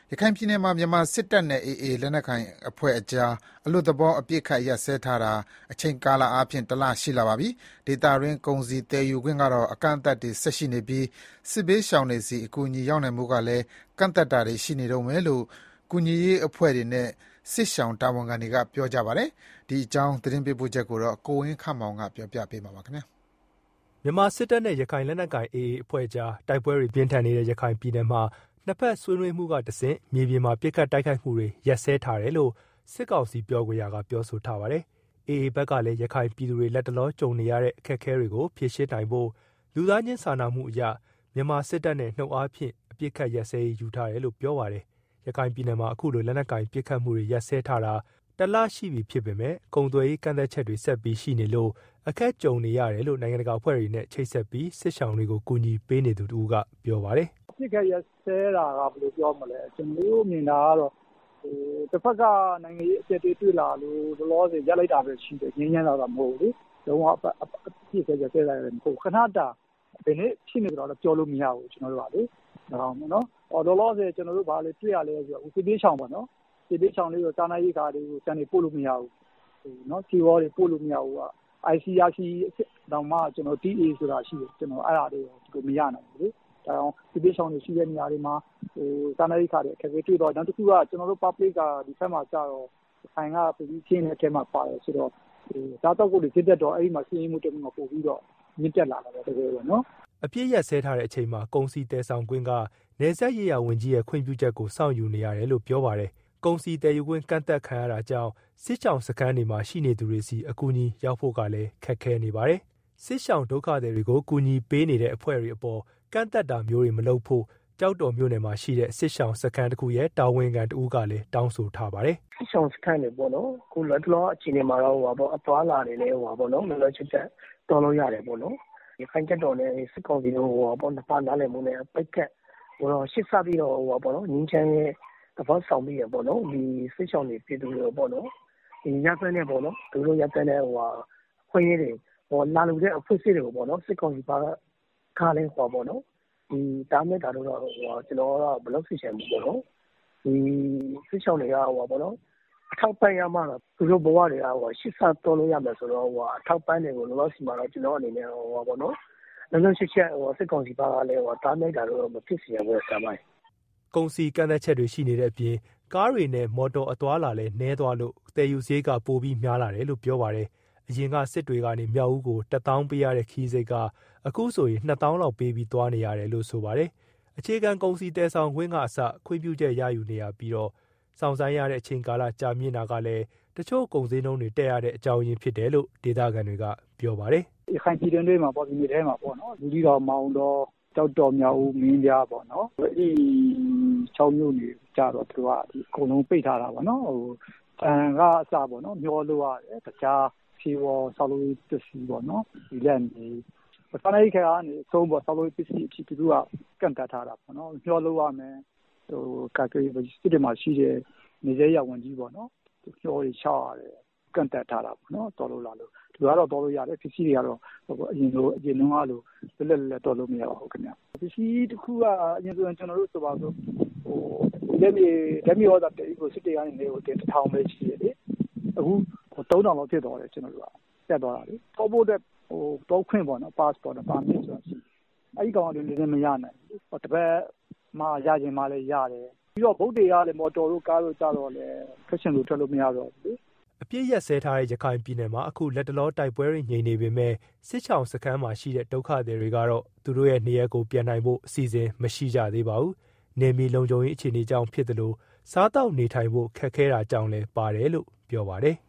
ရခိုင်ပြည်နယ်မှာမြန်မာစစ်တပ်နဲ့ AA လက်နက်ကိုင်အဖွဲ့အကြားအလွတ်သဘောအပစ်အခတ်ရပ်စဲထားတာအချိန်ကာလအားဖြင့်တစ်လရှိလာပါပြီ။ဒေသတွင်းကုန်စည်သယ်ယူခွင့်ကတော့အကန့်အသတ်တွေဆက်ရှိနေပြီးစစ်ဘေးရှောင်တွေဆီအကူအညီရောက်နိုင်မှုကလည်းကန့်သတ်တာတွေရှိနေတုန်းပဲလို့ကူညီရေးအဖွဲ့တွေနဲ့စစ်ရှောင်တာဝန်ခံတွေကပြောကြပါတယ်။ဒီအကြောင်းသတင်းပေးပို့ချက်ကိုတော့ကိုဝင်းခန့်မောင်ကပြောပြပေးမှာပါခင်ဗျာ။မြန်မာစစ်တပ်နဲ့ရခိုင်လက်နက်ကိုင် AA အဖွဲ့ကြားတိုက်ပွဲတွေပြင်းထန်နေတဲ့ရခိုင်ပြည်နယ်မှာနှစ်ဖက်ဆွေးနွေးမှုကတဆင့်မြေပြင်မှာပစ်ခတ်တိုက်ခိုက်မှုတွေရပ်စဲထားတယ်လို့စစ်ကောင်စီပြောခွင့်ရကပြောဆိုထားပါတယ်။ AA ဘက်ကလည်းရခိုင်ပြည်သူတွေလက်တလောကြုံနေရတဲ့အခက်အခဲတွေကိုဖြေရှင်းနိုင်ဖို့လူသားချင်းစာနာမှုအရမြန်မာစစ်တပ်နဲ့နှုတ်အားဖြင့်အပစ်ခတ်ရပ်စဲရေးယူထားတယ်လို့ပြောပါတယ်။ရခိုင်ပြည်နယ်မှာအခုလိုလက်နက်ကိုင်ပစ်ခတ်မှုတွေရပ်စဲထားတာတစ်လရှိပြီဖြစ်ပေမဲ့ကုန်သွယ်ရေးကန့်သတ်ချက်တွေဆက်ပြီးရှိနေလို့အခက်ကြုံနေရတယ်လို့နိုင်ငံတကာအဖွဲ့တွေနဲ့ချိတ်ဆက်ပြီးစစ်ရှောင်တွေကိုကူညီပေးနေသူတူကပြောပါတယ်။အပစ်ခတ်ရပ်စဲတာကဘယ်လိုပြောမလဲကျွန်တော်တို့မြင်တာကတော့တစ်ဖက်ကနိုင်ငံရေးအကျပ်တွေ့လာလို့လောလောဆယ်ရပ်လိုက်တာပဲရှိတယ်ငင်းညမ်းတာမဟုတ်ဘူးလေလုံးဝအပစ်ခတ်ရပ်စဲတာလည်းမဟုတ်ခဏတာဘယ်နဲ့ဖြစ်နေကြတော့ပြောလို့မရဘူးကျွန်တော်တို့ကလေနော်လောလောဆယ်ကျွန်တော်တို့ဗာလေတွေ့ရလဲဆိုတော့စစ်ပေးချောင်းပါနော်စစ်ပေးချောင်းလေးကိုစာနာရေးကားတွေကိုစံနေပို့လို့မရဘူးနော်စီဝေါ်တွေပို့လို့မရဘူးက ICRC တောင်မှကျွန်တော် TA ဆိုတာရှိတယ်ကျွန်တော်အဲ့ဒါတွေကိုမရနိုင်ဘူးလေဒါအောင်စစ်ပေးချောင်းတွေရှိတဲ့နေရာတွေမှာစာနာရေးကားတွေအခက်အခဲတွေ့တော့နောက်တစ်ခုကကျွန်တော်တို့ public ကဒီဘက်မှာကြာတော့ဆိုင်ကပြည်ချင်းတဲ့အထက်မှာပါတယ်ဆိုတော့ဒါတော့ကိုလေစစ်တက်တော့အဲ့ဒီမှာစီးရင်မှုတက်မှုပို့ပြီးတော့မြင့်တက်လာတာပဲတကယ်ပဲနော်အပြည့်ရက်ဆဲထားတဲ့အချိန်မှာကုန်စည်တဲဆောင်ခွင့်ကနေဆက်ရေးရဝင်ကြီးရဲ့ခွင့်ပြုချက်ကိုစောင့်ယူနေရတယ်လို့ပြောပါတယ်။ကုန်စည်တဲယူခွင့်ကန့်သက်ခံရတာကြောင့်စစ်ရှောင်စခန်းတွေမှာရှိနေသူတွေစီအကူအညီရောက်ဖို့ကလည်းခက်ခဲနေပါတယ်။စစ်ရှောင်ဒုက္ခသည်တွေကိုကူညီပေးနေတဲ့အဖွဲ့တွေအပေါ်ကန့်သက်တာမျိုးတွေမလုပ်ဖို့ကြောက်တော်မြို့နယ်မှာရှိတဲ့စစ်ရှောင်စခန်းတစ်ခုရဲ့တာဝန်ခံတဦးကလည်းတောင်းဆိုထားပါတယ်။စစ်ရှောင်စခန်းတွေပေါ့နော်ခုလက်တလောအချိန်မှာတော့အသွားလာနေလဲပေါ့နော်မလွယ်ချချက်တော်လို့ရတယ်ပေါ့နော်။ဒီခိုင်ချက်တော်နဲ့စစ်ကောင်စီတို့နှစ်ပါးနားလည်မှုနဲ့ပိတ်ကတ်ရှစ်စားပြီးတော့ပေါ့နော်ငင်းချမ်းရဲ့တပတ်ဆောင်ပြီးရပေါ့နော်ဒီစစ်ရှောင်တွေပြည်သူတွေပေါ့နော်ဒီရတဲ့နဲ့ပေါ့နော်သူတို့ရတဲ့နဲ့ခွင့်ရတွေလာလို့တဲ့အဖွဲ့အစည်းတွေကိုပေါ့နော်စစ်ကောင်စီပါခါလဲပေါ့နော်ဒီတားမြစ်တာတော့ကျွန်တော်ကဘလောက်ဖြစ်ချင်ဘူးပေါ့နော်ဒီစစ်ရှောင်တွေကပေါ့နော်အထောက်ပံ့ရမှသူတို့ဘဝတွေကရှစ်စားတော်လို့ရမယ်ဆိုတော့အထောက်ပံ့တွေကိုလောလောဆယ်မှာတော့ကျွန်တော်အနေနဲ့ပေါ့နော်လုံးရှစ်ချက်စစ်ကောင်စီပါကလည်းတားမြစ်တာတော့မဖြစ်စီရဘူးဆရာမကုန်စည်ကန့်သက်ချက်တွေရှိနေတဲ့အပြင်ကားတွေနဲ့မော်တော်အသွားလာလည်းနှဲသွားလို့တည်ယူစရိတ်ကပိုပြီးများလာတယ်လို့ပြောပါတယ်။အရင်ကစစ်တွေကနေမြောက်ဦးကို1000ပေးရတဲ့ခီးစိတ်ကအခုဆိုရင်2000လောက်ပေးပြီးသွားနေရတယ်လို့ဆိုပါတယ်။အခြေခံကုန်စည်တဲဆောင်ခွင့်ကအစခွင့်ပြုချက်ရယူနေရပြီးတော့စောင့်ဆိုင်းရတဲ့အချိန်ကာလကြာမြင့်တာကလည်းတချို့ကုန်စည်နှုန်းတွေတက်ရတဲ့အကြောင်းရင်းဖြစ်တယ်လို့ဒေသခံတွေကပြောပါတယ်။ရခိုင်ပြည်တွင်းတွေမှာပေါ့ဒီနေ့ထဲမှာပေါ့နော်လူကြီးတော်မောင်တော်ကြောက်တော်မြောက်ဦးမင်းပြားပေါ့နော်ဒီ6မြို့နေကြတော့သူကဒီအကုန်လုံးပိတ်ထားတာပေါ့နော်တန်ကအစပေါ့နော်မျောလို့ရတယ်တခြားဖြေဝဆောက်လို့ပစ္စည်းပေါ့နော်ဒီလက်နေပထမအိတ်ကနေအဆုံးပေါ့ဆောက်လို့ပစ္စည်းအဖြစ်သူကကန့်တတ်ထားတာပေါ့နော်မျောလို့ရမယ်ကာကေစစ်တွေမှာရှိတဲ့နေစေးရဝန်ကြီးပေါ့နော်မျောတွေချရတယ်ကန့်တတ်ထားတာပေါ့နော်တော်လို့လာလို့သူကတော့တော်လို့ရတယ်ပစ္စည်းတွေကတော့အရင်တုန်းကလိုလက်တော်လို့မရပါဘူးခင်ဗျပစ္စည်းတစ်ခုကအရင်ဆိုကျွန်တော်တို့ဆိုပါဆိုလက်မြေဩဇာတေကိုစစ်တေကနေကိုတင်1000ပဲရှိတယ်လေအခု3000လောက်ဖြစ်သွားတယ်ကျွန်တော်တို့ကတက်သွားတာလေတော့ဖို့တဲ့တော့ခွင့်ပေါ့နော် passport ပါမစ်ဆိုတာရှိအဲ့ဒီကောင်ကလည်းမရနိုင်ဘူးတပတ်မှရခြင်းမှလည်းရတယ်ပြီးတော့ဗုဒ္ဓတွေကလည်းမော်တော်တို့ကားတို့ကြတော့လေဖက်ရှင်တို့ထွက်လို့မရတော့ဘူးအပြည့်ရက်ဆဲထားတဲ့ရခိုင်ပြည်နယ်မှာအခုလက်တလောတိုက်ပွဲတွေငြိမ်နေပေမဲ့စစ်ချောင်စခန်းမှာရှိတဲ့ဒုက္ခသည်တွေကတော့သူတို့ရဲ့နေရာကိုပြန်နိုင်ဖို့အစီအစဉ်မရှိကြသေးပါဘူး။နေမီလုံခြုံရေးအခြေအနေကြောင့်ဖြစ်တယ်လို့စားတောက်နေထိုင်ဖို့ခက်ခဲတာကြောင့်လည်းပါတယ်လို့ပြောပါတယ်။